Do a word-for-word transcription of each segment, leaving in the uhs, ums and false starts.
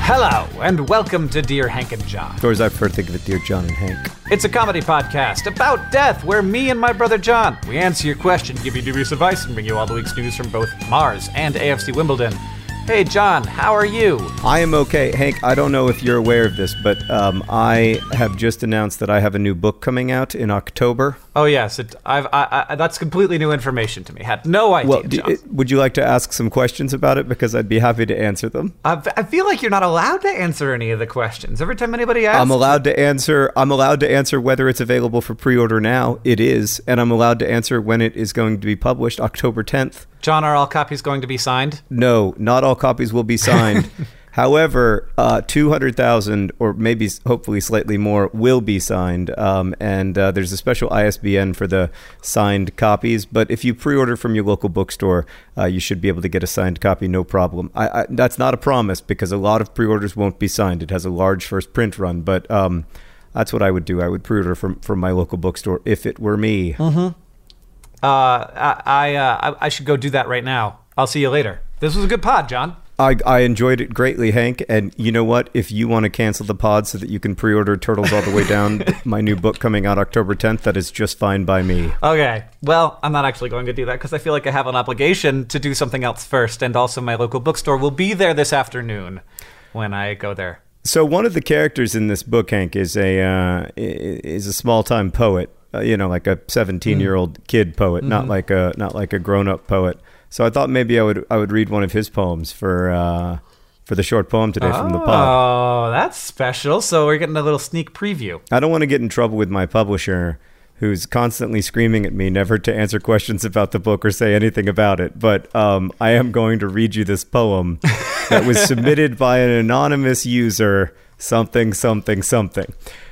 Hello, and welcome to Dear Hank and John. Or as I prefer to think of it, Dear John and Hank. It's a comedy podcast about death, where me and my brother John, we answer your question, give you dubious advice, and bring you all the week's news from both Mars and A F C Wimbledon. Hey, John, how are you? I am okay. Hank, I don't know if you're aware of this, but um, I have just announced that I have a new book coming out in October. Oh, yes. It, I've, I, I, that's completely new information to me. Had no idea, Well, John. d- would you like to ask some questions about it? Because I'd be happy to answer them. I, I feel like you're not allowed to answer any of the questions. Every time anybody asks... I'm allowed to answer. I'm allowed to answer whether it's available for pre-order now. It is. And I'm allowed to answer when it is going to be published, October tenth. John, are all copies going to be signed? No, not all copies will be signed. However, uh, two hundred thousand, or maybe hopefully slightly more, will be signed. Um, and uh, there's a special I S B N for the signed copies. But if you pre-order from your local bookstore, uh, you should be able to get a signed copy, no problem. I, I, that's not a promise, because a lot of pre-orders won't be signed. It has a large first print run. But um, that's what I would do. I would pre-order from, from my local bookstore if it were me. Mm-hmm. Uh, I I, uh, I I should go do that right now. I'll see you later. This was a good pod, John. I, I enjoyed it greatly, Hank. And you know what? If you want to cancel the pod so that you can pre-order Turtles All the Way Down, my new book coming out October tenth, that is just fine by me. Okay. Well, I'm not actually going to do that because I feel like I have an obligation to do something else first. And also my local bookstore will be there this afternoon when I go there. So one of the characters in this book, Hank, is a uh, is a small-time poet. Uh, you know, like a seventeen-year-old mm. kid poet, mm-hmm. not like a not like a grown-up poet. So I thought maybe I would I would read one of his poems for uh, for the short poem today oh, from the pod. Oh, that's special. So we're getting a little sneak preview. I don't want to get in trouble with my publisher, who's constantly screaming at me never to answer questions about the book or say anything about it. But um, I am going to read you this poem that was submitted by an anonymous user, something, something, something.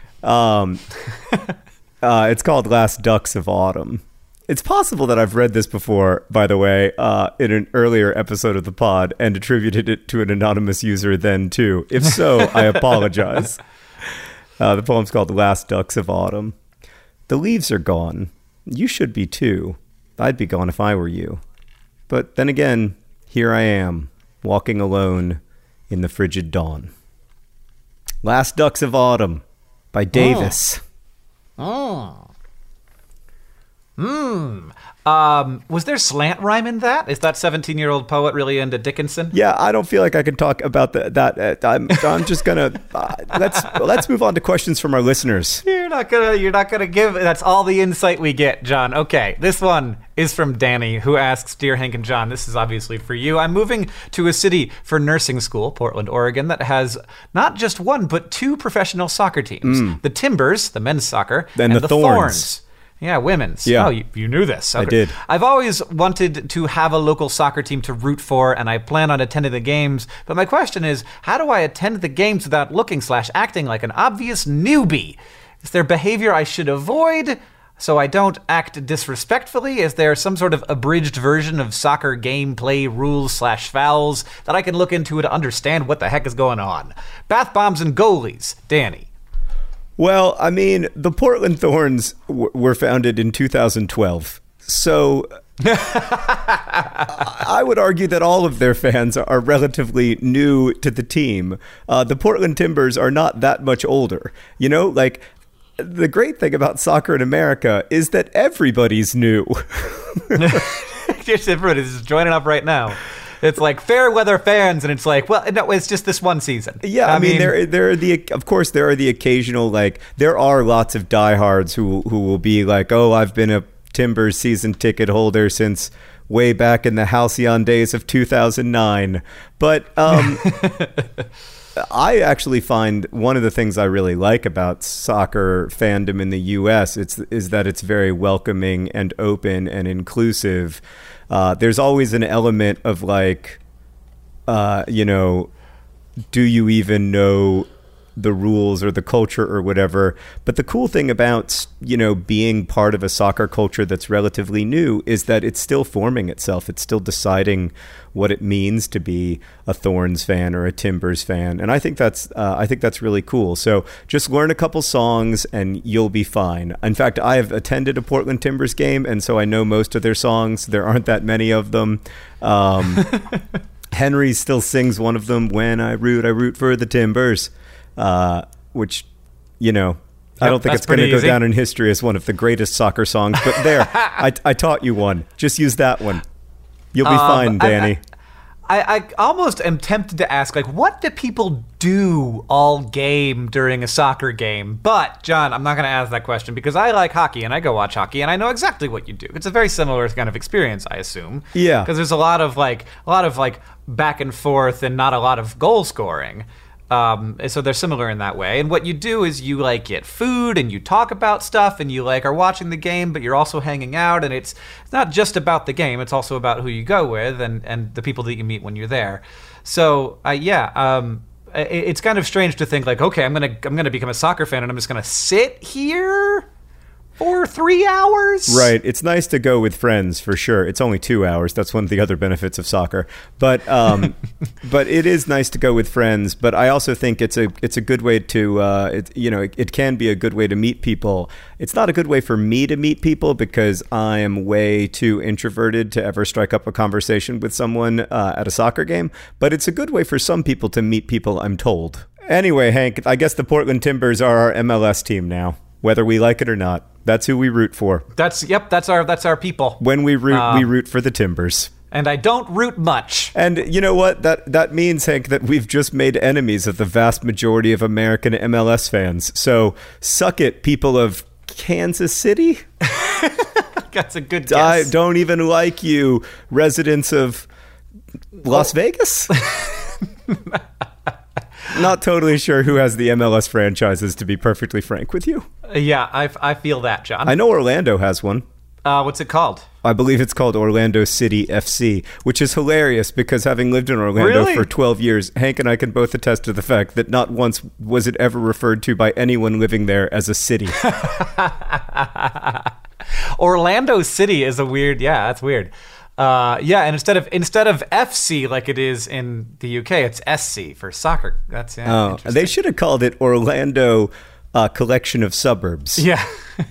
Um Uh, it's called Last Ducks of Autumn. It's possible that I've read this before, by the way, uh, in an earlier episode of the pod and attributed it to an anonymous user then, too. If so, I apologize. Uh, the poem's called Last Ducks of Autumn. The leaves are gone. You should be, too. I'd be gone if I were you. But then again, here I am, walking alone in the frigid dawn. Last Ducks of Autumn by Davis. Oh. Oh. Hmm. Um, was there slant rhyme in that? Is that seventeen-year-old poet really into Dickinson? Yeah, I don't feel like I can talk about the, that. Uh, I'm, I'm just gonna uh, let's let's move on to questions from our listeners. You're not gonna you're not gonna give. That's all the insight we get, John. Okay, this one is from Danny, who asks, "Dear Hank and John, this is obviously for you. I'm moving to a city for nursing school, Portland, Oregon, that has not just one but two professional soccer teams: mm. the Timbers, the men's soccer, and, and the, the Thorns. Thorns. Yeah, women's. Yeah. Oh, you, you knew this. Okay. I did. I've always wanted to have a local soccer team to root for, and I plan on attending the games. But my question is, how do I attend the games without looking slash acting like an obvious newbie? Is there behavior I should avoid so I don't act disrespectfully? Is there some sort of abridged version of soccer gameplay rules slash fouls that I can look into to understand what the heck is going on? Bath bombs and goalies. Danny. Well, I mean, the Portland Thorns w- were founded in two thousand twelve. So I would argue that all of their fans are relatively new to the team. Uh, the Portland Timbers are not that much older. You know, like, the great thing about soccer in America is that everybody's new. Just everybody's joining up right now. It's like fair weather fans, and it's like, well, no, it's just this one season. Yeah, I, I mean, mean, there, there are the, of course, there are the occasional, like, there are lots of diehards who, who will be like, oh, I've been a Timbers season ticket holder since way back in the halcyon days of two thousand nine. But um, I actually find one of the things I really like about soccer fandom in the U S it's, is that it's very welcoming and open and inclusive. Uh, there's always an element of like, uh, you know, do you even know the rules or the culture or whatever? But the cool thing about, you know, being part of a soccer culture that's relatively new is that it's still forming itself. It's still deciding what it means to be a Thorns fan or a Timbers fan. And I think that's uh, I think that's really cool. So just learn a couple songs and you'll be fine. In fact, I have attended a Portland Timbers game, and so I know most of their songs. There aren't that many of them. Um Henry still sings one of them, "When I root, I root for the Timbers," uh, which, you know, I Yep, don't think that's it's going to pretty go easy. down in history as one of the greatest soccer songs. But there, I, I taught you one. Just use that one. You'll be Um, fine, I- Danny. I, I almost am tempted to ask, like, what do people do all game during a soccer game? But, John, I'm not going to ask that question because I like hockey and I go watch hockey and I know exactly what you do. It's a very similar kind of experience, I assume. Yeah. Because there's a lot of, like, a lot of, like, back and forth and not a lot of goal scoring. Um, so they're similar in that way. And what you do is you like get food and you talk about stuff and you like are watching the game, but you're also hanging out. And it's, it's not just about the game. It's also about who you go with and, and the people that you meet when you're there. So uh, yeah, um, it, it's kind of strange to think like, okay, I'm gonna I'm gonna become a soccer fan and I'm just gonna sit here for three hours. Right. It's nice to go with friends for sure. It's only two hours. That's one of the other benefits of soccer. But um, but it is nice to go with friends. But I also think it's a it's a good way to uh, it, you know it, it can be a good way to meet people. It's not a good way for me to meet people because I am way too introverted to ever strike up a conversation with someone uh, at a soccer game. But it's a good way for some people to meet people, I'm told. Anyway, Hank, I guess the Portland Timbers are our M L S team now, whether we like it or not. That's who we root for. That's yep. That's our that's our people. When we root, Um, we root for the Timbers. And I don't root much. And you know what? That that means, Hank, that we've just made enemies of the vast majority of American M L S fans. So suck it, people of Kansas City. That's a good I guess. don't even like you, residents of Las Vegas. Not totally sure who has the M L S franchises, to be perfectly frank with you. Uh, yeah, I, I feel that, John. I know Orlando has one. Uh, what's it called? I believe it's called Orlando City F C, which is hilarious because having lived in Orlando Really? for twelve years, Hank and I can both attest to the fact that not once was it ever referred to by anyone living there as a city. Orlando City is a weird. Yeah, that's weird. Uh, yeah, and instead of instead of F C like it is in the U K, it's S C for soccer. That's yeah, Oh, interesting. they should have called it Orlando uh, Collection of Suburbs. Yeah.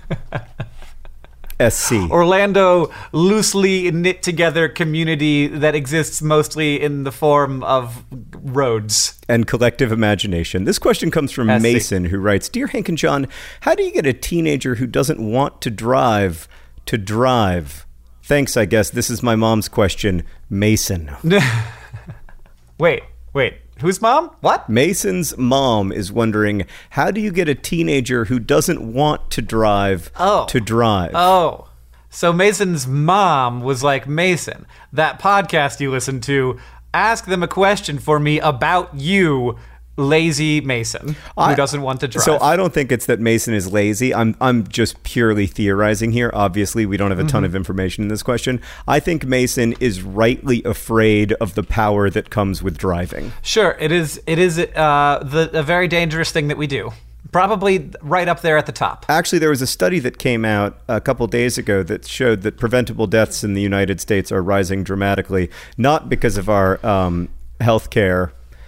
S C. Orlando loosely knit together community that exists mostly in the form of roads. And collective imagination. This question comes from S C. Mason, who writes, "Dear Hank and John, how do you get a teenager who doesn't want to drive to drive?" Thanks, I guess. This is my mom's question. Mason. Wait, wait. Whose mom? What? Mason's mom is wondering, how do you get a teenager who doesn't want to drive Oh. to drive? Oh. So Mason's mom was like, Mason, that podcast you listen to, ask them a question for me about you, lazy Mason, who I- doesn't want to drive. So I don't think it's that Mason is lazy. I'm I'm just purely theorizing here. Obviously, we don't have a ton Mm-hmm. of information in this question. I think Mason is rightly afraid of the power that comes with driving. Sure, it is It is uh, the, a very dangerous thing that we do. Probably right up there at the top. Actually, there was a study that came out a couple days ago that showed that preventable deaths in the United States are rising dramatically, not because of our um, healthcare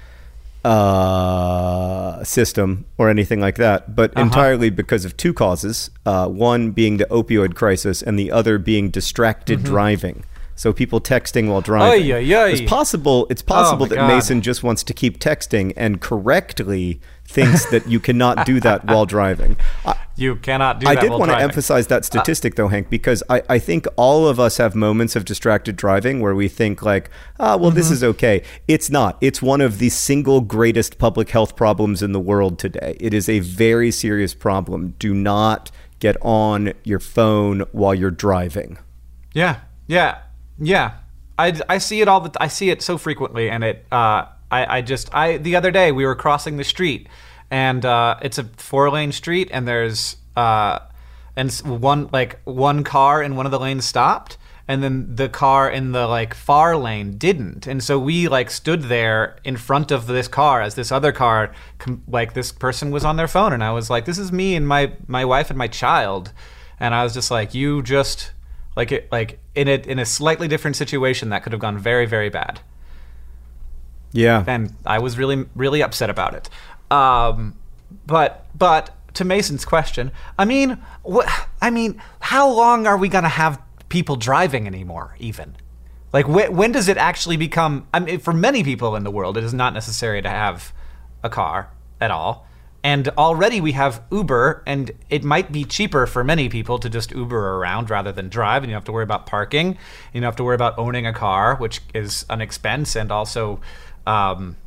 uh, system or anything like that, but Uh-huh. entirely because of two causes. Uh, one being the opioid crisis, and the other being distracted driving. So people texting while driving. Ay, ay, ay. It's possible. It's possible my that God. Mason just wants to keep texting and correctly thinks that you cannot do that while driving. I, You cannot do I that did while want to driving. emphasize that statistic, though, Hank, because I, I think all of us have moments of distracted driving where we think like, ah, well, this is okay. It's not. It's one of the single greatest public health problems in the world today. It is a very serious problem. Do not get on your phone while you're driving. Yeah, yeah, yeah. I, I see it all. The, I see it so frequently, and it. Uh, I I just I the other day we were crossing the street, and uh, it's a four lane street, and there's uh, and s- one like one car in one of the lanes stopped, and then the car in the like far lane didn't, and so we like stood there in front of this car as this other car com- like this person was on their phone, and I was like, this is me and my my wife and my child, and I was just like, you just. Like it, like in a in a slightly different situation, that could have gone very, very bad, Yeah. and I was really, really upset about it. Um, but but to Mason's question, I mean, what? I mean, how long are we gonna have people driving anymore? Even, Like, wh- when does it actually become? I mean, for many people in the world, it is not necessary to have a car at all. And already we have Uber, and it might be cheaper for many people to just Uber around rather than drive, and you don't have to worry about parking. You don't have to worry about owning a car, which is an expense, and also, um,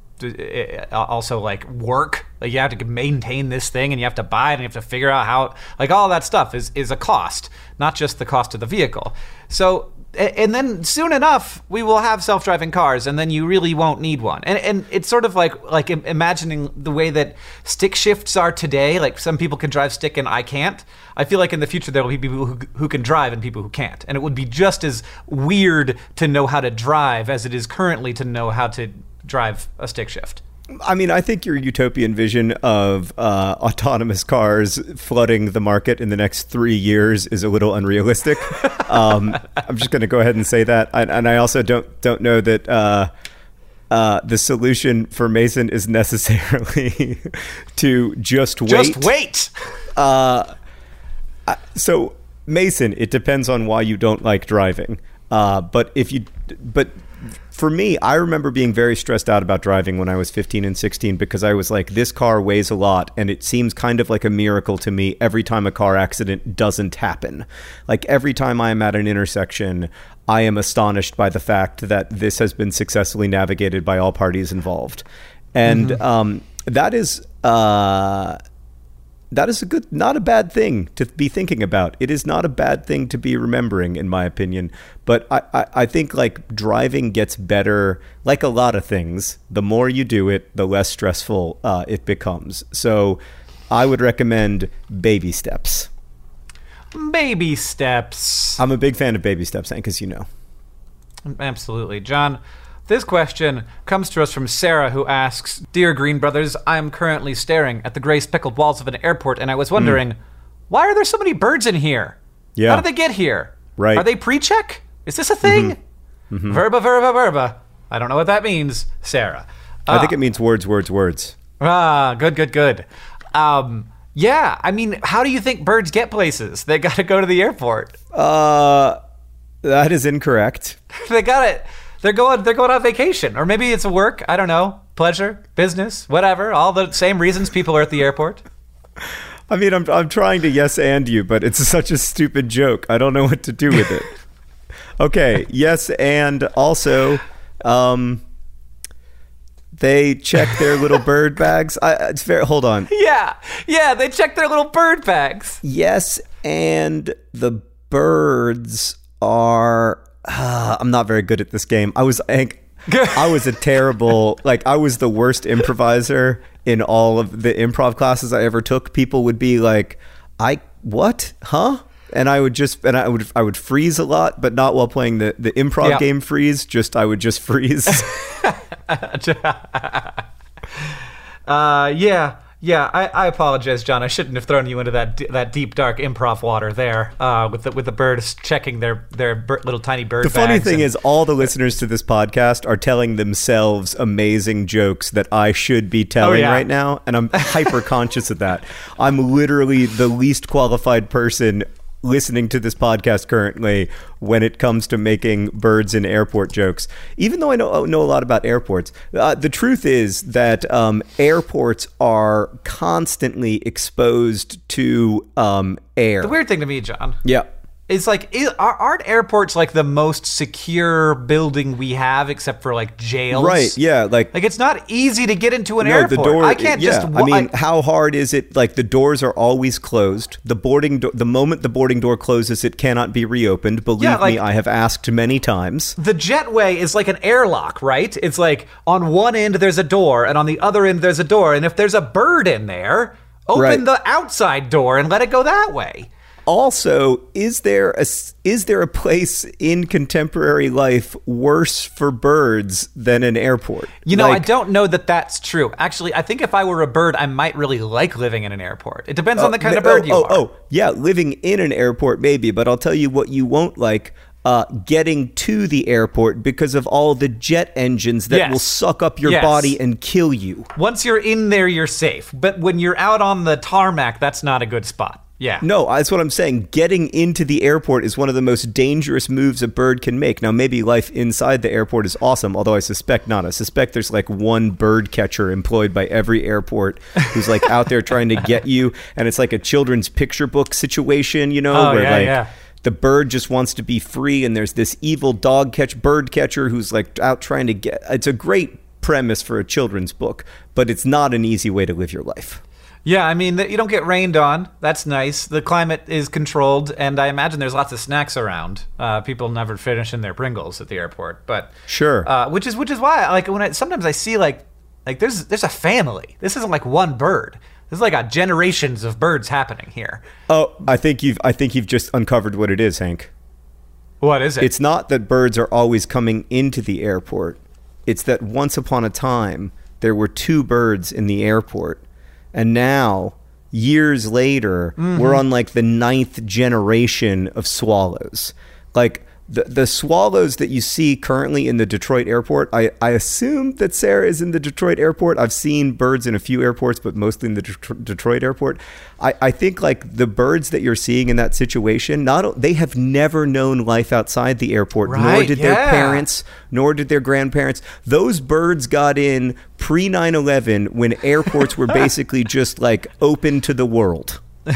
also like work. Like, you have to maintain this thing, and you have to buy it, and you have to figure out how. Like, all that stuff is is a cost, not just the cost of the vehicle. So. And then soon enough, we will have self-driving cars, and then you really won't need one. And and it's sort of like like imagining the way that stick shifts are today. Like, some people can drive stick and I can't. I feel like in the future there will be people who, who can drive and people who can't. And it would be just as weird to know how to drive as it is currently to know how to drive a stick shift. I mean, I think your utopian vision of uh, autonomous cars flooding the market in the next three years is a little unrealistic. um, I'm just going to go ahead and say that. I, and I also don't don't know that uh, uh, the solution for Mason is necessarily to just wait. Just wait! Uh, so, Mason, it depends on why you don't like driving. Uh, but if you... but. For me, I remember being very stressed out about driving when I was fifteen and sixteen because I was like, this car weighs a lot, and it seems kind of like a miracle to me every time a car accident doesn't happen. Like, every time I am at an intersection, I am astonished by the fact that this has been successfully navigated by all parties involved. And mm-hmm. um, that is... Uh, That is a good, not a bad thing to be thinking about. It is not a bad thing to be remembering, in my opinion. But I, I, I think like driving gets better, like a lot of things. The more you do it, the less stressful uh, it becomes. So I would recommend baby steps. Baby steps. I'm a big fan of baby steps, Hank, as you know. Absolutely. John, this question comes to us from Sarah, who asks, Dear Green Brothers, I am currently staring at the gray speckled walls of an airport, and I was wondering, mm. why are there so many birds in here? Yeah. How did they get here? Right. Are they pre-check? Is this a thing? Mm-hmm. Mm-hmm. Verba, verba, verba. I don't know what that means, Sarah. I uh, think it means words, words, words. Ah, good, good, good. Um, yeah, I mean, how do you think birds get places? They got to go to the airport. Uh, that is incorrect. They got it. They're going they're going on vacation. Or maybe it's a work, I don't know, pleasure, business, whatever. All the same reasons people are at the airport. I mean, I'm I'm trying to yes and you, but it's such a stupid joke. I don't know what to do with it. Okay, yes, and also, um, they check their little bird bags. I, it's fair. Hold on. Yeah, yeah, they check their little bird bags. Yes, and the birds are... Uh, I'm not very good at this game. I was I, I was a terrible, like I was the worst improviser in all of the improv classes I ever took. People would be like, I, what? Huh? And I would just, and I would, I would freeze a lot, but not while playing the, the improv yeah. game freeze. Just, I would just freeze. uh, yeah. Yeah, I, I apologize, John. I shouldn't have thrown you into that d- that deep, dark improv water there uh, with the with the birds checking their their bir- little tiny bird bags. The funny thing and- is, all the listeners to this podcast are telling themselves amazing jokes that I should be telling oh, yeah. right now, and I'm hyper conscious of that. I'm literally the least qualified person listening to this podcast currently when it comes to making birds in airport jokes, even though I know know a lot about airports. Uh, the truth is that um, airports are constantly exposed to um, air. The weird thing to me, John. Yeah. It's like, aren't airports like the most secure building we have, except for like jails? Right. Yeah. Like, like it's not easy to get into an no, airport. The door, I can't yeah. just. I mean, how hard is it? Like the doors are always closed. The boarding, do- the moment the boarding door closes, it cannot be reopened. Believe yeah, like, me, I have asked many times. The jetway is like an airlock, right? It's like on one end there's a door, and on the other end there's a door, and if there's a bird in there, open right. the outside door and let it go that way. Also, is there a is there a place in contemporary life worse for birds than an airport? You know, like, I don't know that that's true. Actually, I think if I were a bird, I might really like living in an airport. It depends uh, on the kind oh, of bird you oh, are. Oh, yeah, living in an airport maybe, but I'll tell you what you won't like. Uh, getting to the airport because of all the jet engines that yes. will suck up your yes. body and kill you. Once you're in there, you're safe. But when you're out on the tarmac, that's not a good spot. Yeah. No, that's what I'm saying. Getting into the airport is one of the most dangerous moves a bird can make. Now, maybe life inside the airport is awesome, although I suspect not. I suspect there's like one bird catcher employed by every airport who's like out there trying to get you. And it's like a children's picture book situation, you know, Oh, where yeah, like yeah. the bird just wants to be free. And there's this evil dog catch bird catcher who's like out trying to get. It's a great premise for a children's book, but it's not an easy way to live your life. Yeah, I mean, you don't get rained on. That's nice. The climate is controlled, and I imagine there's lots of snacks around. Uh, people never finish in their Pringles at the airport, but Sure. uh, which is which is why, like, when I sometimes I see like like there's there's a family. This isn't like one bird. This is like a generations of birds happening here. Oh, I think you've I think you've just uncovered what it is, Hank. What is it? It's not that birds are always coming into the airport. It's that once upon a time, there were two birds in the airport. And now, years later, mm-hmm. we're on like the ninth generation of swallows. Like the the swallows that you see currently in the Detroit airport, I, I assume that Sarah is in the Detroit airport. I've seen birds in a few airports, but mostly in the Det- Detroit airport. I, I think like the birds that you're seeing in that situation, not they have never known life outside the airport, Right, nor did yeah. their parents, nor did their grandparents. Those birds got in pre nine eleven when airports were basically just like open to the world.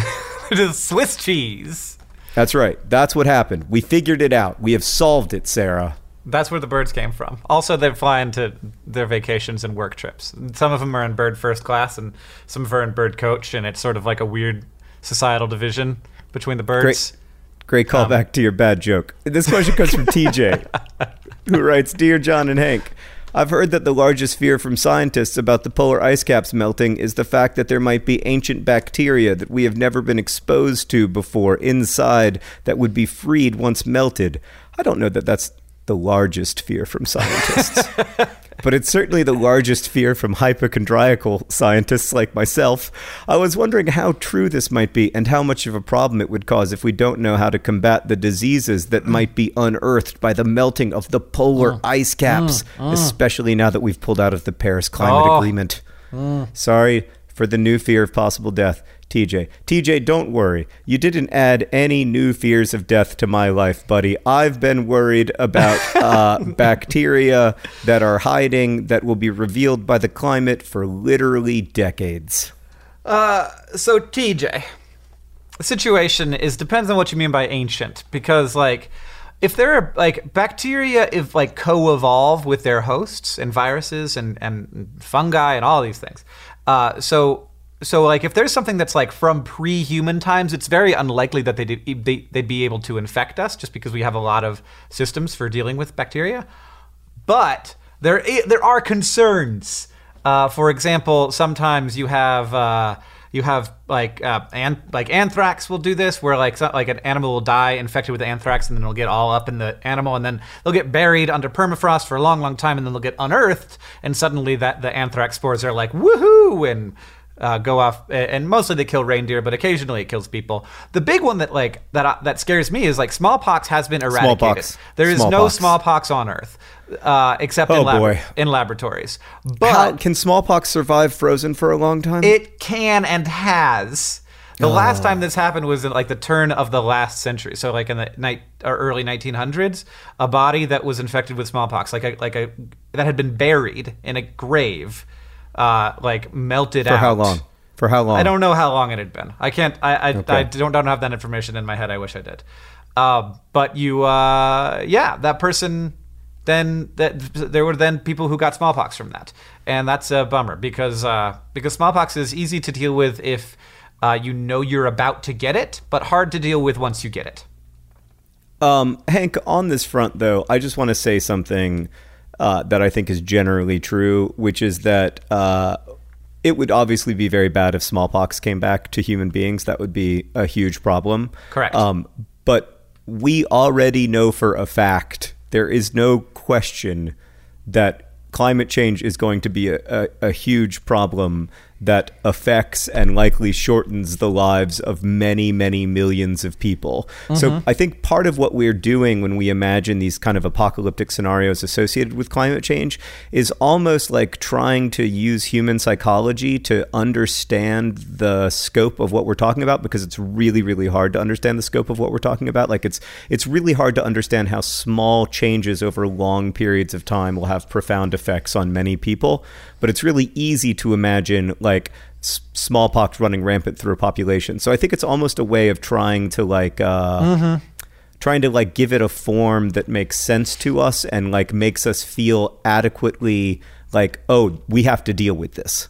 Just Swiss cheese. That's right. That's what happened. We figured it out. We have solved it, Sarah. That's where the birds came from. Also, they fly into their vacations and work trips. Some of them are in bird first class, and some of them are in bird coach, and it's sort of like a weird societal division between the birds. Great, great callback um, to your bad joke. This question comes from T J, who writes, Dear John and Hank, I've heard that the largest fear from scientists about the polar ice caps melting is the fact that there might be ancient bacteria that we have never been exposed to before inside that would be freed once melted. I don't know that that's the largest fear from scientists, but it's certainly the largest fear from hypochondriacal scientists like myself. I was wondering how true this might be and how much of a problem it would cause if we don't know how to combat the diseases that might be unearthed by the melting of the polar mm. ice caps, mm. Mm. especially now that we've pulled out of the Paris Climate oh. Agreement. Mm. Sorry for the new fear of possible death. T J. T J, don't worry. You didn't add any new fears of death to my life, buddy. I've been worried about uh, bacteria that are hiding that will be revealed by the climate for literally decades. Uh, so, T J, the situation is depends on what you mean by ancient, because, like, if there are, like, bacteria, if, like, co-evolve with their hosts and viruses and, and fungi and all these things. Uh, so... So, like, if there's something that's, like, from pre-human times, it's very unlikely that they'd, they, they'd be able to infect us just because we have a lot of systems for dealing with bacteria. But there there are concerns. Uh, for example, sometimes you have, uh, you have like, uh, an, like anthrax will do this, where, like, so, like an animal will die infected with anthrax, and then it'll get all up in the animal, and then they'll get buried under permafrost for a long, long time, and then they'll get unearthed, and suddenly that the anthrax spores are like, woohoo, and... Uh, go off, and mostly they kill reindeer, but occasionally it kills people. The big one that like that uh, that scares me is like smallpox has been eradicated. Smallpox. There is smallpox. no smallpox on Earth, uh, except oh, in, lab- boy. in laboratories. But How, can smallpox survive frozen for a long time? It can and has. The oh. last time this happened was in like the turn of the last century, so like in the night or early nineteen hundreds, a body that was infected with smallpox, like a like a that had been buried in a grave. Uh, like melted For out. For how long? For how long? I don't know how long it had been. I can't. I I, okay. I don't don't have that information in my head. I wish I did. Uh, but you, uh, yeah, that person. Then that there were then people who got smallpox from that, and that's a bummer because uh, because smallpox is easy to deal with if uh, you know you're about to get it, but hard to deal with once you get it. Um, Hank, on this front though, I just want to say something. Uh, that I think is generally true, which is that uh, it would obviously be very bad if smallpox came back to human beings. That would be a huge problem. Correct. Um, but we already know for a fact, there is no question that climate change is going to be a, a, a huge problem that affects and likely shortens the lives of many, many millions of people. Mm-hmm. So I think part of what we're doing when we imagine these kind of apocalyptic scenarios associated with climate change is almost like trying to use human psychology to understand the scope of what we're talking about, because it's really, really hard to understand the scope of what we're talking about. Like it's it's really hard to understand how small changes over long periods of time will have profound effects on many people. But it's really easy to imagine like s- smallpox running rampant through a population. So I think it's almost a way of trying to like uh, mm-hmm. trying to like give it a form that makes sense to us and like makes us feel adequately like, oh, we have to deal with this.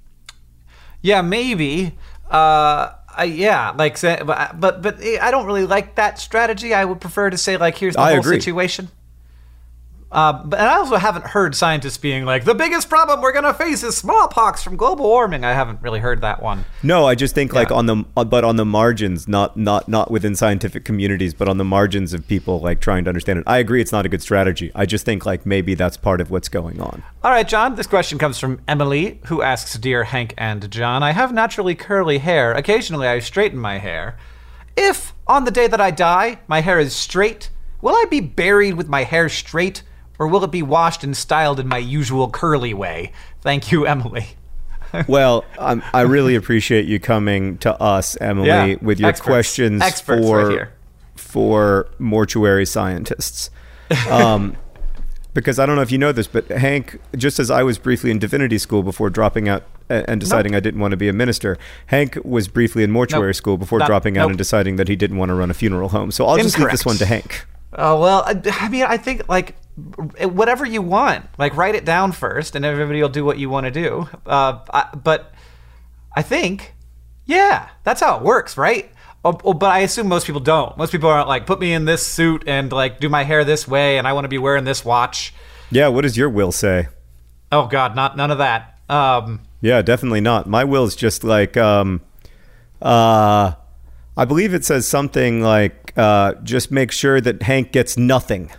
Yeah, maybe. Uh, I, yeah, like, but but but I don't really like that strategy. I would prefer to say like, here's the I whole agree. situation. Uh, but and I also haven't heard scientists being like, the biggest problem we're going to face is smallpox from global warming. I haven't really heard that one. No, I just think like Yeah. on the, but on the margins, not not not within scientific communities, but on the margins of people like trying to understand it. I agree it's not a good strategy. I just think like maybe that's part of what's going on. All right, John, this question comes from Emily, who asks, Dear Hank and John, I have naturally curly hair. Occasionally I straighten my hair. If, on the day that I die, my hair is straight, will I be buried with my hair straight, or will it be washed and styled in my usual curly way? Thank you, Emily. Well, um, I really appreciate you coming to us, Emily, Yeah, with your experts. questions Experts for right here. for mortuary scientists. Um, because I don't know if you know this, but Hank, just as I was briefly in divinity school before dropping out and deciding Nope. I didn't want to be a minister, Hank was briefly in mortuary Nope. school before Not- dropping out nope. and deciding that he didn't want to run a funeral home. So I'll just leave this Incorrect. one to Hank. Oh, well, I, I mean, I think, like, whatever you want. Like, write it down first, and everybody will do what you want to do. Uh, I, but I think, yeah, that's how it works, right? Oh, oh, but I assume most people don't. Most people aren't like, put me in this suit and, like, do my hair this way, and I want to be wearing this watch. Yeah, what does your will say? Oh, God, not none of that. Um, Yeah, definitely not. My will's just like, um, uh, I believe it says something like, uh, just make sure that Hank gets nothing.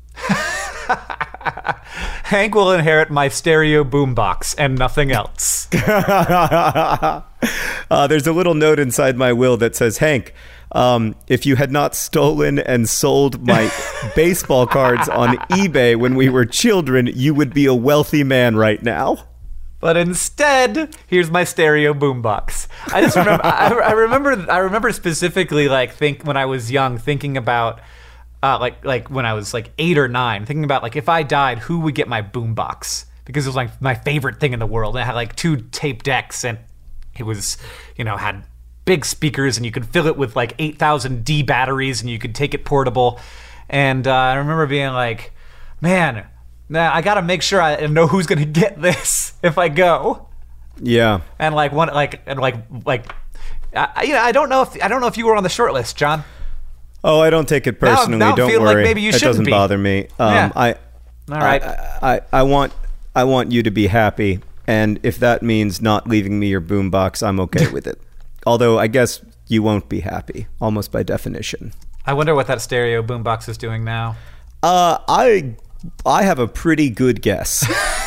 Hank will inherit my stereo boombox and nothing else. uh, there's a little note inside my will that says, Hank, um, if you had not stolen and sold my baseball cards on eBay when we were children, you would be a wealthy man right now. But instead, here's my stereo boombox. I just remember. I, I remember. I remember specifically, like, think when I was young, thinking about, uh, like, like when I was like eight or nine, thinking about like if I died, who would get my boombox? Because it was like my favorite thing in the world. It had like two tape decks, and it was, you know, had big speakers, and you could fill it with like eight thousand D batteries, and you could take it portable. And uh, I remember being like, man. Nah, I gotta make sure I know who's gonna get this if I go. Yeah. And like one, like and like like, I, you know, I don't know if I don't know if you were on the short list, John. Oh, I don't take it personally. now I'm don't feeling like worry. maybe you it shouldn't doesn't be. bother me. Um, Yeah. I, All right. I, I, I want, I want you to be happy, and if that means not leaving me your boombox, I'm okay with it. Although I guess you won't be happy, almost by definition. I wonder what that stereo boombox is doing now. Uh, I, I have a pretty good guess.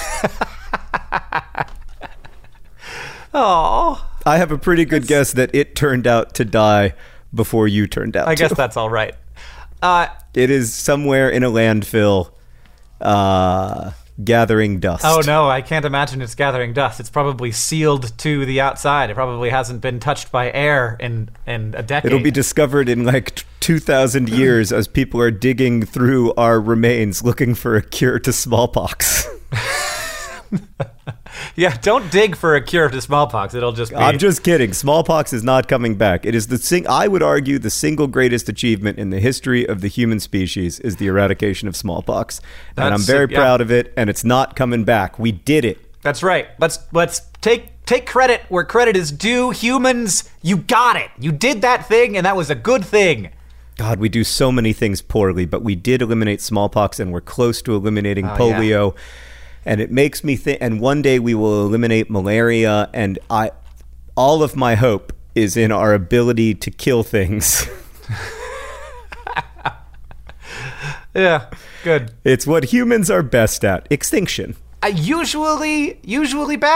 Oh, I have a pretty good guess that it turned out to die before you turned out I guess to. that's all right. Uh, It is somewhere in a landfill, uh, gathering dust. oh no, I can't imagine it's gathering dust. It's probably sealed to the outside. It probably hasn't been touched by air in in a decade. It'll be discovered in like two thousand years as people are digging through our remains looking for a cure to smallpox. Yeah, don't dig for a cure to smallpox. It'll just be... I'm just kidding. Smallpox is not coming back. It is the sing- I would argue the single greatest achievement in the history of the human species is the eradication of smallpox. And I'm That's- very yeah. proud of it, and it's not coming back. We did it. That's right. Let's let's take take credit where credit is due. Humans, you got it. You did that thing, and that was a good thing. God, we do so many things poorly, but we did eliminate smallpox, and we're close to eliminating Oh, polio. And it makes me think, and one day we will eliminate malaria, and I, all of my hope is in our ability to kill things. Yeah, good. It's what humans are best at, extinction. Uh, usually, usually bad,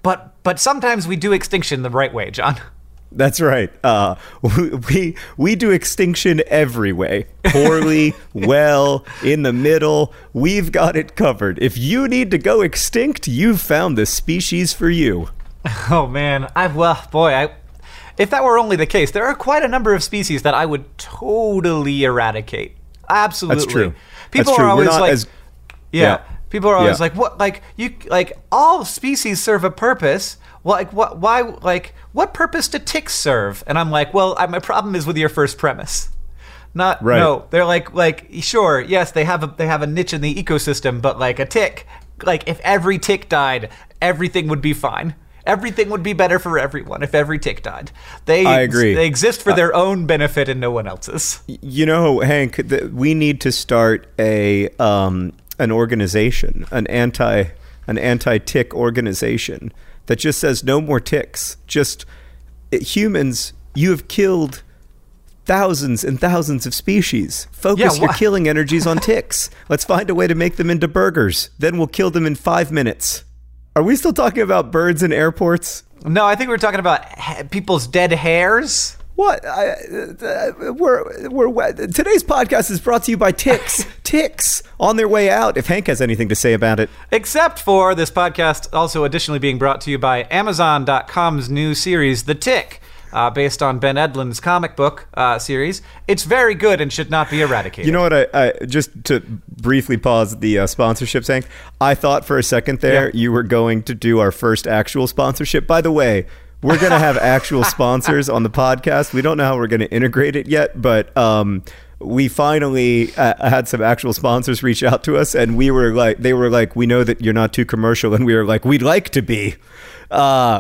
but but sometimes we do extinction the right way, John. That's right. Uh, we, we we do extinction every way. Poorly, well, in the middle. We've got it covered. If you need to go extinct, you've found the species for you. Oh man, I well, boy, I if that were only the case, there are quite a number of species that I would totally eradicate. Absolutely. That's true. People That's true. are always We're not like, as, yeah, yeah. People are always Yeah. like, what? Like you, like all species serve a purpose. Well, like what? Why? Like what purpose do ticks serve? And I'm like, well, I, my problem is with your first premise. Not Right. no. They're like like sure, yes, they have a they have a niche in the ecosystem, but like a tick, like if every tick died, everything would be fine. Everything would be better for everyone if every tick died. They I agree. They exist for their own benefit and no one else's. You know, Hank, th- we need to start a um, an organization, an anti an anti-tick organization that just says no more ticks. Just uh, humans, you have killed thousands and thousands of species. Focus Yeah, your wh- killing energies on ticks. Let's find a way to make them into burgers. Then we'll kill them in five minutes. Are we still talking about birds in airports? No, I think we're talking about ha- people's dead hairs. What? I, uh, we're, we're, today's podcast is brought to you by Ticks. Ticks on their way out. If Hank has anything to say about it. Except for this podcast also additionally being brought to you by Amazon dot com's new series, The Tick, uh, based on Ben Edlund's comic book uh, series. It's very good and should not be eradicated. You know what? I, I just to briefly pause the uh, sponsorships, Hank. I thought for a second there Yeah. you were going to do our first actual sponsorship. By the way, we're going to have actual sponsors on the podcast. We don't know how we're going to integrate it yet, but um, we finally uh, had some actual sponsors reach out to us, and we were like, they were like, we know that you're not too commercial, and we were like, we'd like to be. Uh,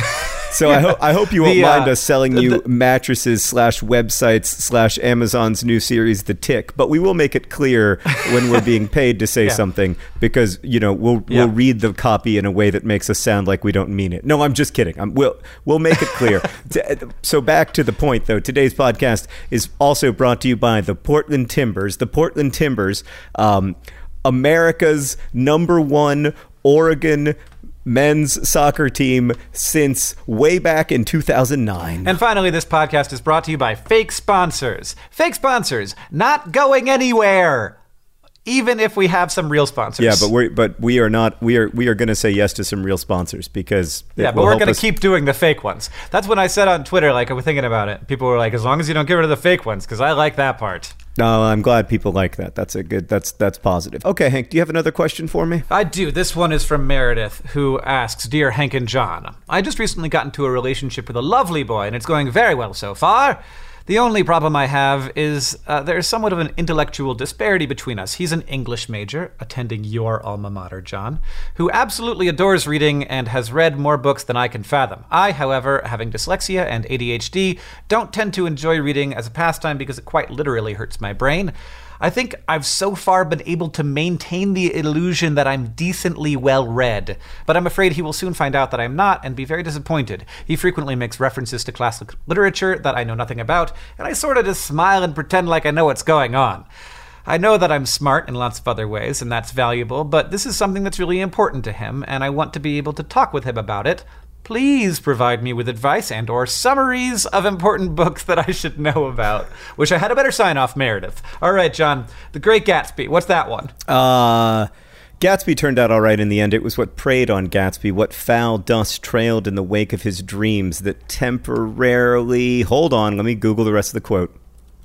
so I hope I hope you won't The, uh, mind us selling you the- mattresses slash websites slash Amazon's new series, The Tick, but we will make it clear when we're being paid to say Yeah. something, because you know we'll Yeah. we'll read the copy in a way that makes us sound like we don't mean it. No, I'm just kidding. I'm, we'll we'll make it clear. T- so back to the point, though. Today's podcast is also brought to you by the Portland Timbers. The Portland Timbers, um, America's number one Oregon men's soccer team since way back in two thousand nine. And finally, this podcast is brought to you by fake sponsors. Fake sponsors, not going anywhere, even if we have some real sponsors. Yeah, but we're but we are not we are we are going to say yes to some real sponsors because it yeah, but will we're help going to us- keep doing the fake ones. That's when I said on Twitter, like I was thinking about it. People were like, as long as you don't get rid of the fake ones, because I like that part. No, I'm glad people like that. That's a good. That's that's positive. Okay, Hank, do you have another question for me? I do. This one is from Meredith, who asks, Dear Hank and John, I just recently got into a relationship with a lovely boy, and it's going very well so far. The only problem I have is uh, there is somewhat of an intellectual disparity between us. He's an English major, attending your alma mater, John, who absolutely adores reading and has read more books than I can fathom. I, however, having dyslexia and A D H D, don't tend to enjoy reading as a pastime because it quite literally hurts my brain. I think I've so far been able to maintain the illusion that I'm decently well-read, but I'm afraid he will soon find out that I'm not and be very disappointed. He frequently makes references to classic literature that I know nothing about, and I sort of just smile and pretend like I know what's going on. I know that I'm smart in lots of other ways, and that's valuable, but this is something that's really important to him, and I want to be able to talk with him about it. Please provide me with advice and or summaries of important books that I should know about. Wish I had a better sign-off, Meredith. All right, John. The Great Gatsby. What's that one? Uh, Gatsby turned out all right in the end. It was what preyed on Gatsby, what foul dust trailed in the wake of his dreams that temporarily... Hold on, let me Google the rest of the quote.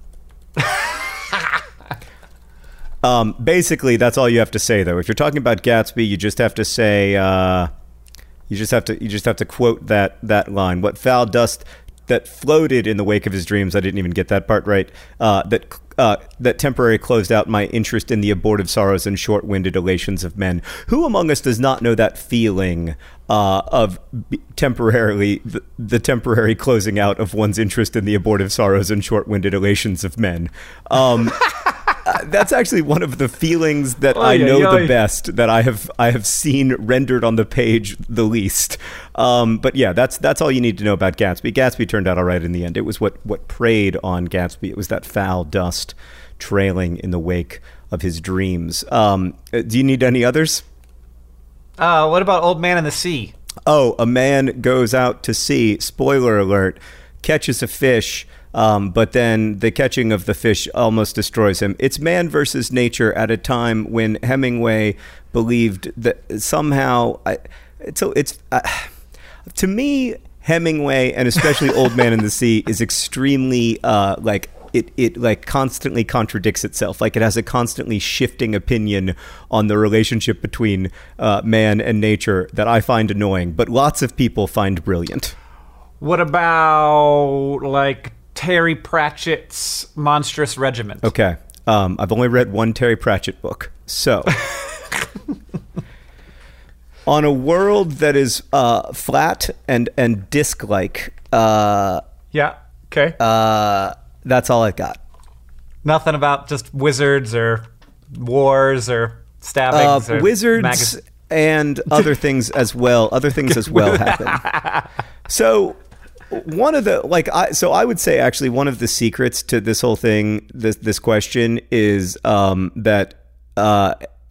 um, basically, that's all you have to say, though. If you're talking about Gatsby, you just have to say... Uh, You just have to you just have to quote that that line. What foul dust that floated in the wake of his dreams. I didn't even get that part right. Uh, that uh, that temporarily closed out my interest in the abortive sorrows and short-winded elations of men. Who among us does not know that feeling uh, of b- temporarily the, the temporary closing out of one's interest in the abortive sorrows and short-winded elations of men? Um, Uh, that's actually one of the feelings that Oy, I know oy, oy. the best, that I have I have seen rendered on the page the least. Um, but yeah, that's that's all you need to know about Gatsby. Gatsby turned out all right in the end. It was what, what preyed on Gatsby. It was that foul dust trailing in the wake of his dreams. Um, uh, do you need any others? Uh, what about Old Man in the Sea? oh, a man goes out to sea, spoiler alert, catches a fish, um, but then the catching of the fish almost destroys him. It's man versus nature at a time when Hemingway believed that somehow, I, it's, it's uh, to me, Hemingway, and especially Old Man in the Sea, is extremely uh, like it it like constantly contradicts itself. Like it has a constantly shifting opinion on the relationship between uh, man and nature that I find annoying, but lots of people find brilliant. What about like Terry Pratchett's Monstrous Regiment? Okay, um, I've only read one Terry Pratchett book, so. On a world that is uh, flat and, and disc-like, uh, yeah, okay. Uh, that's all I got. Nothing about just wizards or wars or stabbings uh, or wizards magaz- and other things as well. Other things as well happen. So one of the like, I so I would say actually one of the secrets to this whole thing, this this question is um, that uh,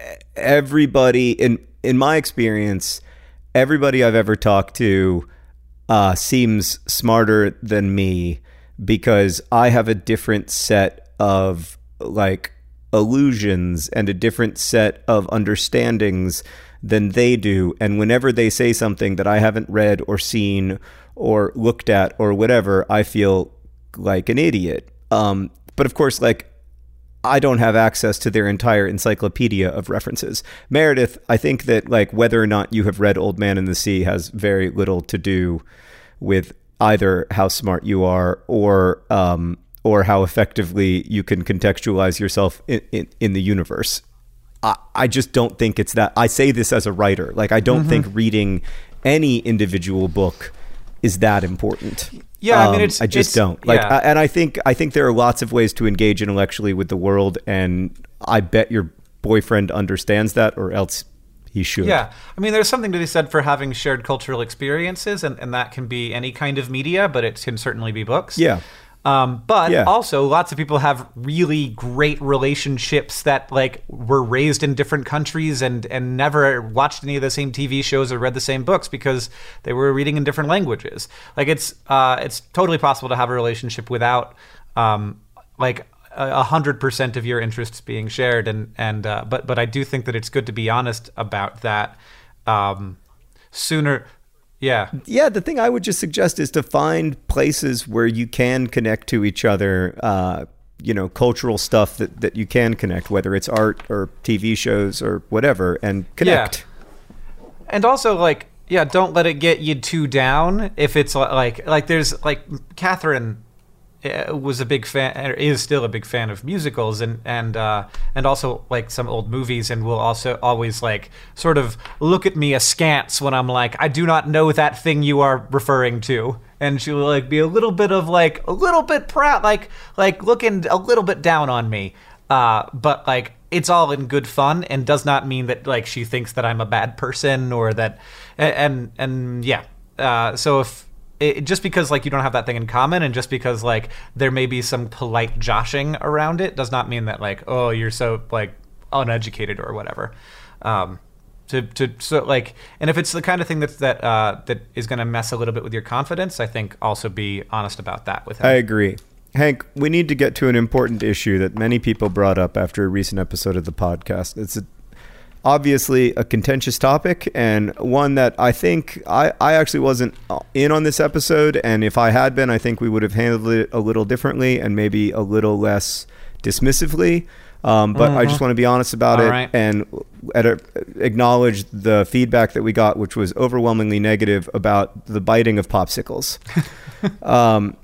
everybody in. In my experience, everybody I've ever talked to uh, seems smarter than me because I have a different set of like illusions and a different set of understandings than they do. And whenever they say something that I haven't read or seen or looked at or whatever, I feel like an idiot. Um, but of course, like, I don't have access to their entire encyclopedia of references. Meredith, I think that like whether or not you have read Old Man in the Sea has very little to do with either how smart you are or um, or how effectively you can contextualize yourself in, in, in the universe. I, I just don't think it's that. I say this as a writer. Like I don't mm-hmm. think reading any individual book is that important. Yeah, um, I mean, it's. I just it's, don't like, yeah. I, and I think I think there are lots of ways to engage intellectually with the world, and I bet your boyfriend understands that, or else he should. Yeah, I mean, there's something to be said for having shared cultural experiences, and, and that can be any kind of media, but it can certainly be books. Yeah. Um, but yeah. also, lots of people have really great relationships that like were raised in different countries and, and never watched any of the same T V shows or read the same books because they were reading in different languages. Like it's uh, it's totally possible to have a relationship without um, like a hundred percent of your interests being shared. And and uh, but but I do think that it's good to be honest about that. Um, sooner. Yeah. Yeah, the thing I would just suggest is to find places where you can connect to each other, uh, you know, cultural stuff that, that you can connect, whether it's art or T V shows or whatever, and connect. Yeah. And also, like, yeah, don't let it get you too down. If it's like, like there's, like, Catherine was a big fan, or is still a big fan of musicals, and and uh, and also like some old movies, and will also always like sort of look at me askance when I'm like, I do not know that thing you are referring to, and she will like be a little bit of like a little bit proud, like like looking a little bit down on me, uh, but like it's all in good fun, and does not mean that like she thinks that I'm a bad person or that, and and, and yeah, uh, so if. It, just because like you don't have that thing in common, and just because like there may be some polite joshing around it, does not mean that like, oh, you're so like uneducated or whatever. Um, to to so like, and if it's the kind of thing that's that uh, that is going to mess a little bit with your confidence, I think also be honest about that with him. I agree. Hank, we need to get to an important issue that many people brought up after a recent episode of the podcast. It's a obviously a contentious topic, and one that I think I, I actually wasn't in on this episode, and if I had been, I think we would have handled it a little differently and maybe a little less dismissively. Um, but mm-hmm. I just want to be honest about All it right. and at a, acknowledge the feedback that we got, which was overwhelmingly negative about the biting of popsicles. um,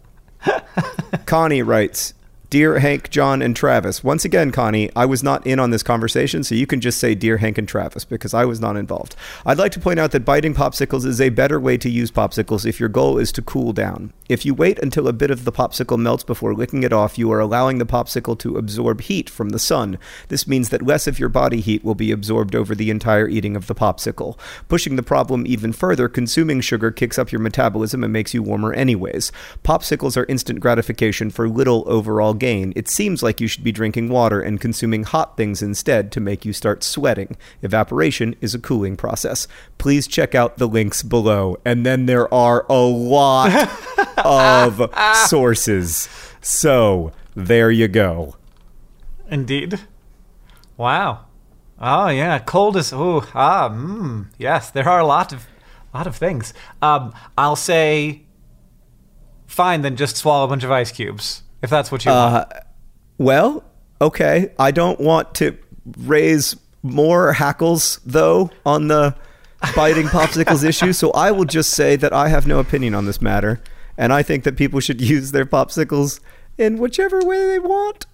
Connie writes, Dear Hank, John, and Travis. Once again, Connie, I was not in on this conversation, so you can just say Dear Hank and Travis, because I was not involved. I'd like to point out that biting popsicles is a better way to use popsicles if your goal is to cool down. If you wait until a bit of the popsicle melts before licking it off, you are allowing the popsicle to absorb heat from the sun. This means that less of your body heat will be absorbed over the entire eating of the popsicle. Pushing the problem even further, consuming sugar kicks up your metabolism and makes you warmer anyways. Popsicles are instant gratification for little overall gain, it seems like you should be drinking water and consuming hot things instead to make you start sweating. Evaporation is a cooling process. Please check out the links below. And then there are a lot of sources. So there you go. Indeed. Wow. Oh yeah, cold is. Ooh, ah, mm, yes. There are a lot of, lot of things. Um, I'll say, fine. Then just swallow a bunch of ice cubes if that's what you uh, want. Well, okay. I don't want to raise more hackles though on the biting popsicles issue, so I will just say that I have no opinion on this matter, and I think that people should use their popsicles in whichever way they want.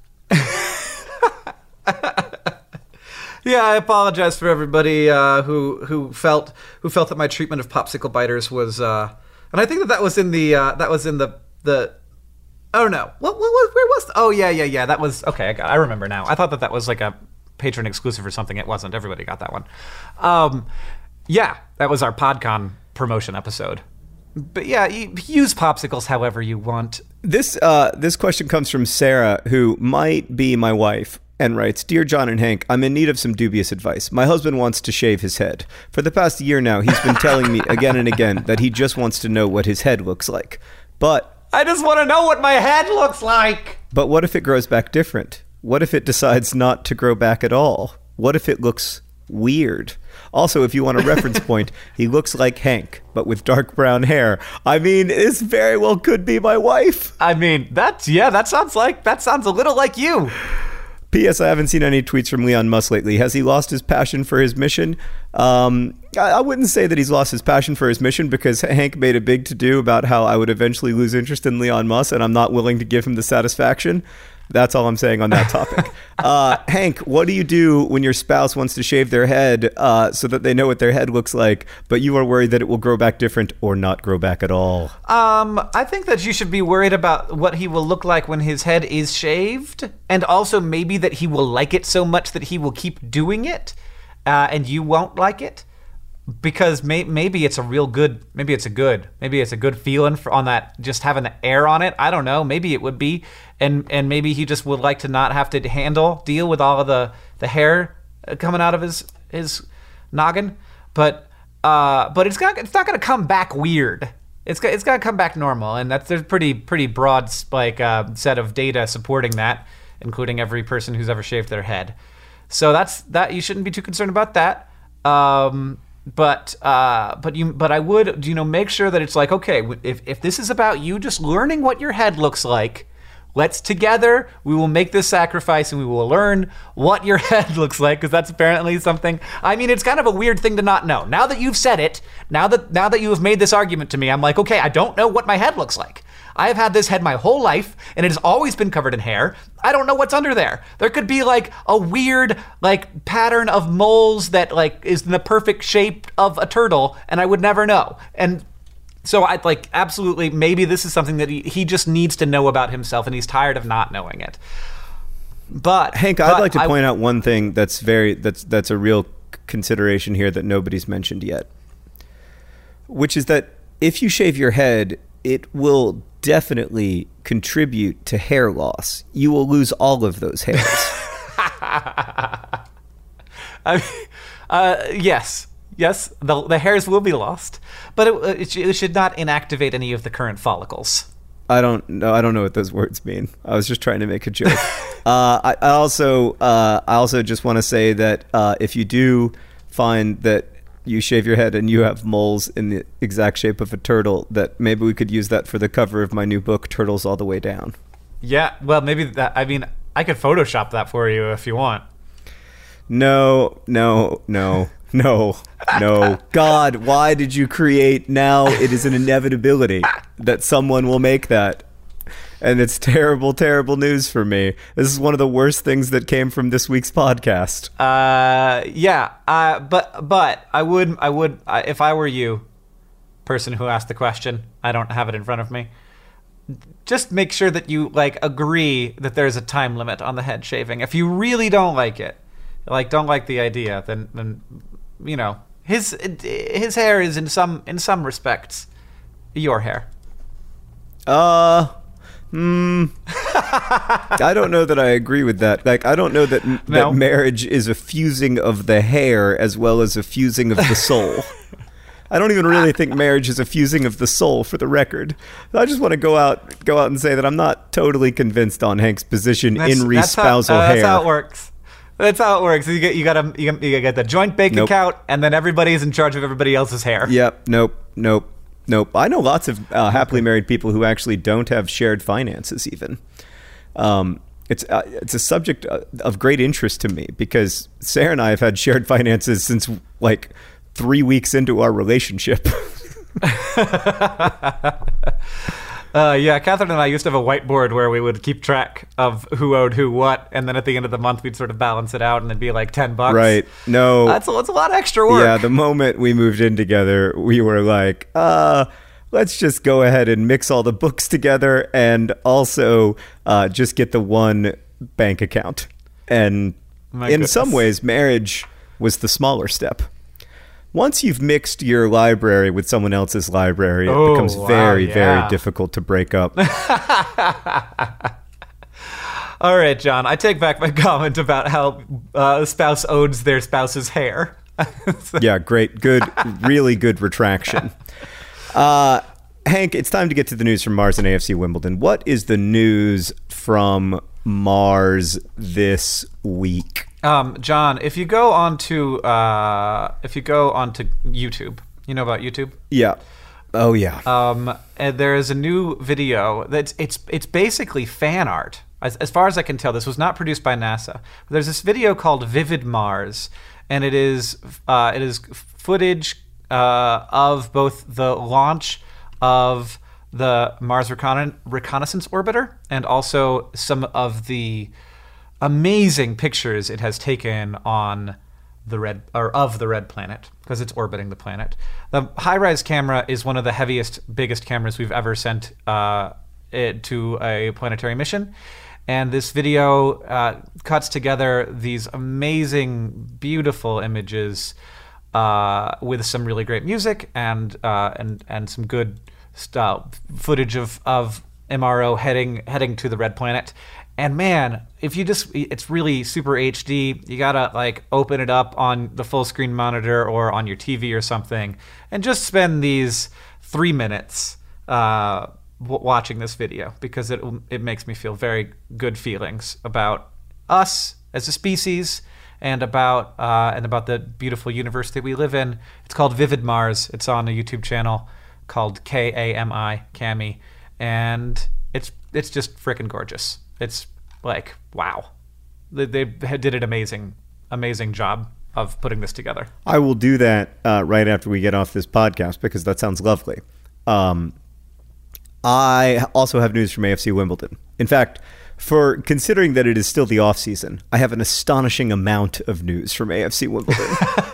Yeah, I apologize for everybody uh, who who felt who felt that my treatment of popsicle biters was, uh, and I think that that was in the uh, that was in the the. Oh no! What, what, what where was? The, oh yeah, yeah, yeah. That was okay. I, got, I remember now. I thought that that was like a patron exclusive or something. It wasn't. Everybody got that one. Um, yeah, that was our PodCon promotion episode. But yeah, you, use popsicles however you want. This uh, this question comes from Sarah, who might be my wife, and writes, Dear John and Hank, I'm in need of some dubious advice. My husband wants to shave his head. For the past year now, he's been telling me again and again that he just wants to know what his head looks like. But I just want to know what my head looks like. But what if it grows back different? What if it decides not to grow back at all? What if it looks weird? Also, if you want a reference point, he looks like Hank, but with dark brown hair. I mean, this very well could be my wife. I mean, that's, yeah, that sounds like, that sounds a little like you. P S. I haven't seen any tweets from Elon Musk lately. Has he lost his passion for his mission? Um, I, I wouldn't say that he's lost his passion for his mission, because Hank made a big to-do about how I would eventually lose interest in Elon Musk, and I'm not willing to give him the satisfaction. That's all I'm saying on that topic. uh, Hank, what do you do when your spouse wants to shave their head uh, so that they know what their head looks like, but you are worried that it will grow back different or not grow back at all? Um, I think that you should be worried about what he will look like when his head is shaved, and also maybe that he will like it so much that he will keep doing it, uh, and you won't like it. Because may, maybe it's a real good, maybe it's a good, maybe it's a good feeling for, on that, just having the air on it. I don't know. Maybe it would be. And and maybe he just would like to not have to handle, deal with all of the, the hair coming out of his his noggin. But uh, but it's not, it's not going to come back weird. It's got, it's got to come back normal. And that's, there's pretty, pretty broad like uh, set of data supporting that, including every person who's ever shaved their head. So that's that. You shouldn't be too concerned about that. Um, But uh, but you but I would, you know, make sure that it's like, okay, if if this is about you just learning what your head looks like, let's together we will make this sacrifice and we will learn what your head looks like, because that's apparently something. I mean, it's kind of a weird thing to not know. Now that you've said it, now that now that you have made this argument to me, I'm like, okay, I don't know what my head looks like. I have had this head my whole life, and it has always been covered in hair. I don't know what's under there. There could be like a weird like pattern of moles that like is in the perfect shape of a turtle, and I would never know. And so I like absolutely maybe this is something that he, he just needs to know about himself, and he's tired of not knowing it. But Hank, but I'd like to I, point out one thing that's very that's that's a real consideration here that nobody's mentioned yet, which is that if you shave your head, it will definitely contribute to hair loss. You will lose all of those hairs. I mean, uh, yes, yes, the, the hairs will be lost, but it, it, sh- it should not inactivate any of the current follicles. I don't know. I don't know what those words mean. I was just trying to make a joke. uh, I, I also, uh, I also just want to say that uh, if you do find that you shave your head and you have moles in the exact shape of a turtle, that maybe we could use that for the cover of my new book, Turtles All the Way Down. Yeah, well, maybe that, I mean, I could Photoshop that for you if you want. No, no, no, no, no. God, why did you create now? It is an inevitability that someone will make that. And it's terrible, terrible news for me. This is one of the worst things that came from this week's podcast. Uh, yeah. Uh, but but I would I would uh, if I were you, person who asked the question, I don't have it in front of me. Just make sure that you like agree that there's a time limit on the head shaving. If you really don't like it, like don't like the idea, then then you know his his hair is in some in some respects your hair. Uh. Hmm. I don't know that I agree with that. Like, I don't know that, No. that marriage is a fusing of the hair as well as a fusing of the soul. I don't even really think marriage is a fusing of the soul, for the record. I just want to go out go out and say that I'm not totally convinced on Hank's position That's- in that's how- re-spousal uh, hair. That's how it works. That's how it works. You get you got a you, you get the joint bank Nope. account, and then everybody's in charge of everybody else's hair. Yep. Nope. Nope. Nope. I know lots of uh, happily married people who actually don't have shared finances even. Um, it's uh, it's a subject uh, of great interest to me because Sarah and I have had shared finances since like three weeks into our relationship. Uh, yeah, Catherine and I used to have a whiteboard where we would keep track of who owed who what, and then at the end of the month we'd sort of balance it out, and it'd be like ten bucks. Right. No. That's a, that's a lot of extra work. Yeah, the moment we moved in together, we were like, uh, let's just go ahead and mix all the books together and also uh, just get the one bank account. And My in goodness. some ways, marriage was the smaller step. Once you've mixed your library with someone else's library, it Oh, becomes wow, very, yeah. very difficult to break up. All right, John, I take back my comment about how uh, a spouse owns their spouse's hair. Yeah, great. Good. Really good retraction. Uh, Hank, it's time to get to the news from Mars and A F C Wimbledon. What is the news from Mars this week? Um, John, if you go onto uh, if you go onto YouTube, you know about YouTube. Yeah. Oh, yeah. Um, and there is a new video that's it's it's basically fan art. As, as far as I can tell, this was not produced by NASA. But there's this video called Vivid Mars, and it is uh, it is footage uh, of both the launch of the Mars Recon- Reconnaissance Orbiter and also some of the amazing pictures it has taken on the red or of the red planet because it's orbiting the planet. The high-res camera is one of the heaviest, biggest cameras we've ever sent uh, it to a planetary mission. And this video uh, cuts together these amazing, beautiful images uh, with some really great music and uh, and and some good style footage of of M R O heading heading to the red planet. And man, if you just, it's really super H D. You gotta like open it up on the full screen monitor or on your T V or something, and just spend these three minutes uh, w- watching this video because it it makes me feel very good feelings about us as a species and about uh, and about the beautiful universe that we live in. It's called Vivid Mars. It's on a YouTube channel called K A M I, Kami, and it's it's just freaking gorgeous. It's like, wow. They, they did an amazing, amazing job of putting this together. I will do that uh, right after we get off this podcast because that sounds lovely. Um, I also have news from A F C Wimbledon. In fact, for considering that it is still the off season, I have an astonishing amount of news from A F C Wimbledon.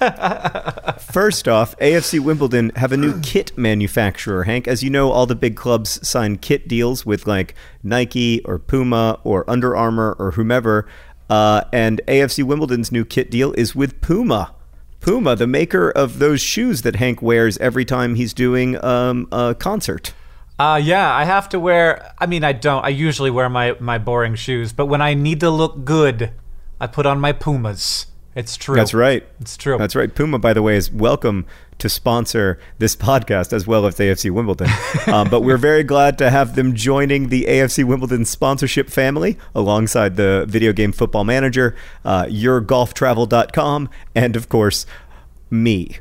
First off, A F C Wimbledon have a new kit manufacturer, Hank. As you know, all the big clubs sign kit deals with like Nike or Puma or Under Armour or whomever. Uh, and A F C Wimbledon's new kit deal is with Puma. Puma, the maker of those shoes that Hank wears every time he's doing um, a concert. Uh, yeah, I have to wear, I mean, I don't, I usually wear my, my boring shoes, but when I need to look good, I put on my Pumas. It's true. That's right. It's true. That's right. Puma, by the way, is welcome to sponsor this podcast as well as A F C Wimbledon. um, but we're very glad to have them joining the A F C Wimbledon sponsorship family alongside the video game Football Manager, uh, your golf travel dot com, and of course, me.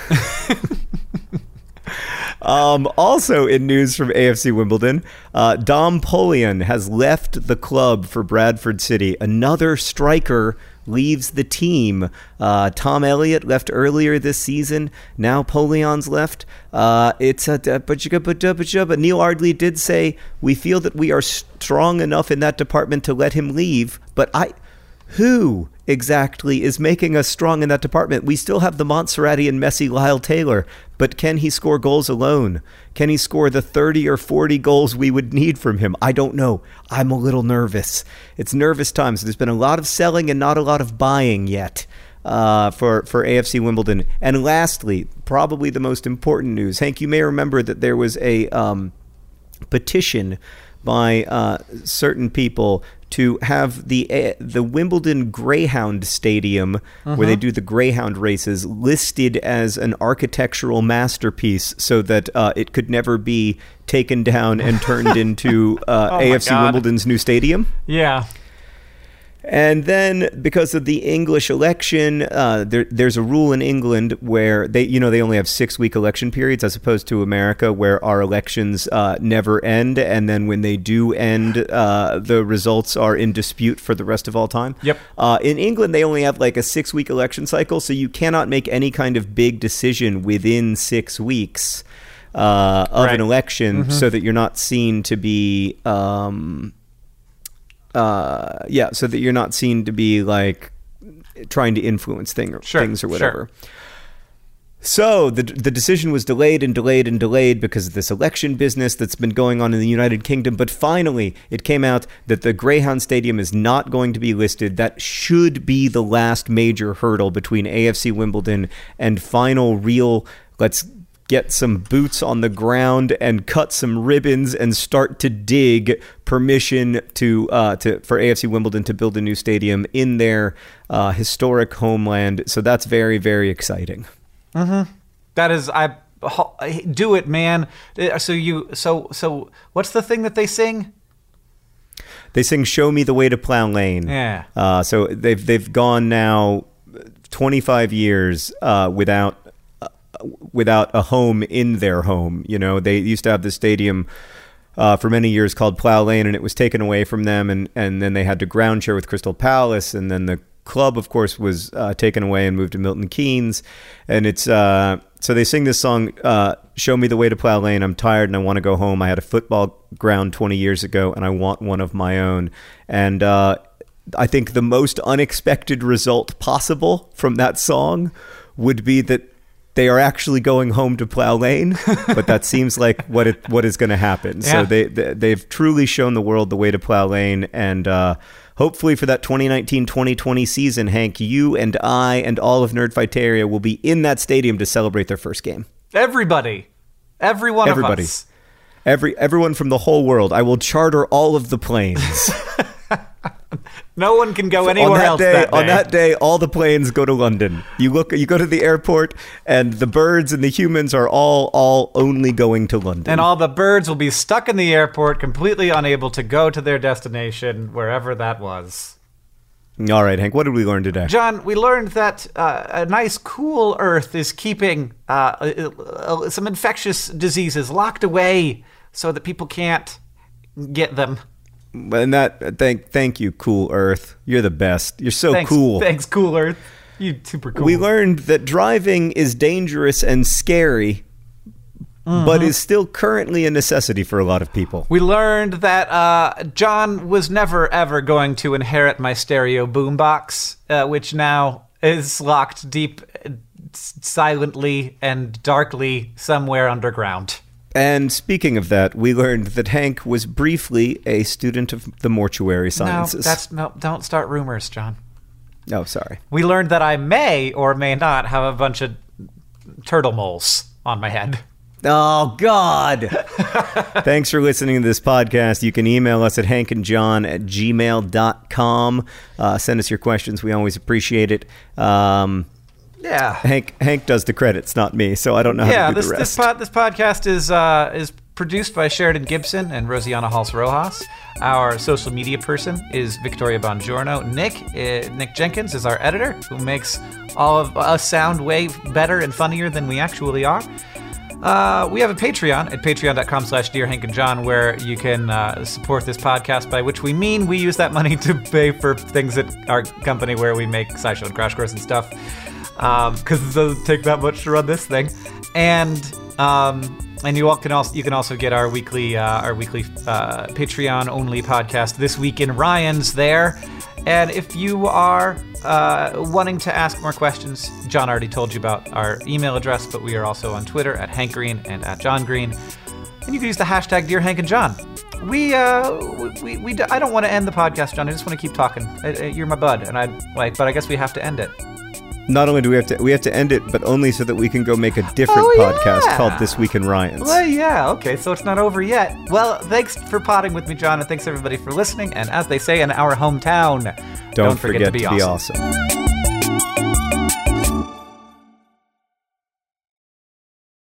Um, also in news from A F C Wimbledon, uh, Dom Polian has left the club for Bradford City. Another striker leaves the team. Uh, Tom Elliott left earlier this season. Now Polian's left. Uh, it's a but Neil Ardley did say we feel that we are strong enough in that department to let him leave. But I, who exactly is making us strong in that department? We still have the Montserrati and Messi Lyle Taylor, but can he score goals alone? Can he score the thirty or forty goals we would need from him? I don't know. I'm a little nervous. It's nervous times. There's been a lot of selling and not a lot of buying yet uh, for, for A F C Wimbledon. And lastly, probably the most important news. Hank, you may remember that there was a um, petition by uh, certain people to have the uh, the Wimbledon Greyhound Stadium, uh-huh. where they do the Greyhound races, listed as an architectural masterpiece so that uh, it could never be taken down and turned into uh, oh A F C Wimbledon's new stadium. Yeah. And then, because of the English election, uh, there, there's a rule in England where they, you know, they only have six-week election periods, as opposed to America, where our elections uh, never end, and then when they do end, uh, the results are in dispute for the rest of all time. Yep. Uh, in England, they only have like a six-week election cycle, so you cannot make any kind of big decision within six weeks uh, of right. an election, mm-hmm. so that you're not seen to be. Um, Uh, yeah, so that you're not seen to be like trying to influence thing or, sure, things or whatever. Sure. So the the decision was delayed and delayed and delayed because of this election business that's been going on in the United Kingdom. But finally, it came out that the Greyhound Stadium is not going to be listed. That should be the last major hurdle between A F C Wimbledon and final real, let's get some boots on the ground and cut some ribbons and start to dig permission to uh, to for A F C Wimbledon to build a new stadium in their uh, historic homeland. So that's very, very exciting. Mm-hmm. That is, I do it, man. So you, so so what's the thing that they sing? They sing "Show Me the Way to Plough Lane." Yeah. Uh, so they've they've gone now twenty-five years uh, without. without a home in their home. You know, they used to have this stadium uh, for many years called Plough Lane, and it was taken away from them, and, and then they had to ground share with Crystal Palace, and then the club, of course, was uh, taken away and moved to Milton Keynes. And it's uh, so they sing this song, uh, "Show Me the Way to Plough Lane. I'm tired and I want to go home. I had a football ground twenty years ago, and I want one of my own." And uh, I think the most unexpected result possible from that song would be that they are actually going home to Plough Lane, but that seems like what it what is going to happen. Yeah. So they, they they've truly shown the world the way to Plough Lane, and uh, hopefully for that twenty nineteen twenty twenty season, Hank, you and I and all of Nerdfighteria will be in that stadium to celebrate their first game. Everybody, every one Everybody. of us, every everyone from the whole world. I will charter all of the planes. No one can go anywhere on that else day, that day. On that day, all the planes go to London. You look, you go to the airport, and the birds and the humans are all, all only going to London. And all the birds will be stuck in the airport, completely unable to go to their destination, wherever that was. All right, Hank, what did we learn today? John, we learned that uh, a nice, cool Earth is keeping uh, uh, some infectious diseases locked away so that people can't get them. And that, thank, thank you, Cool Earth. You're the best. You're so thanks, cool. Thanks, Cool Earth. You super cool. We learned that driving is dangerous and scary, mm-hmm. but is still currently a necessity for a lot of people. We learned that uh, John was never, ever going to inherit my stereo boombox, uh, which now is locked deep, uh, silently and darkly somewhere underground. And speaking of that, we learned that Hank was briefly a student of the mortuary sciences. No, that's no. Don't start rumors, John. Oh, sorry. We learned that I may or may not have a bunch of turtle moles on my head. Oh, God. Thanks for listening to this podcast. You can email us at hankandjohn at gmail dot com. Uh, send us your questions. We always appreciate it. Um... Yeah, Hank. Hank does the credits, not me, so I don't know how yeah, to do this, the rest. this pod, this podcast is uh, is produced by Sheridan Gibson and Rosiana Halse Rojas. Our social media person is Victoria Bongiorno. Nick uh, Nick Jenkins is our editor, who makes all of us sound way better and funnier than we actually are. Uh, we have a Patreon at patreon dot com slash Dear Hank and John, where you can uh, support this podcast, by which we mean we use that money to pay for things at our company where we make SciShow and Crash Course and stuff. Because um, it doesn't take that much to run this thing, and um, and you all can also you can also get our weekly uh, our weekly uh, Patreon only podcast, This Week in Ryan's, there. And if you are uh, wanting to ask more questions, John already told you about our email address, but we are also on Twitter at Hank Green and at John Green, and you can use the hashtag Dear Hank and John. We uh we, we, we I don't want to end the podcast, John. I just want to keep talking. I, I, you're my bud, and I like, but I guess we have to end it. Not only do we have to we have to end it, but only so that we can go make a different Oh, podcast yeah. called This Week in Ryans. Well, yeah, okay, so it's not over yet. Well, thanks for potting with me, John, and thanks everybody for listening. And as they say in our hometown, Don't, forget, to be awesome. awesome.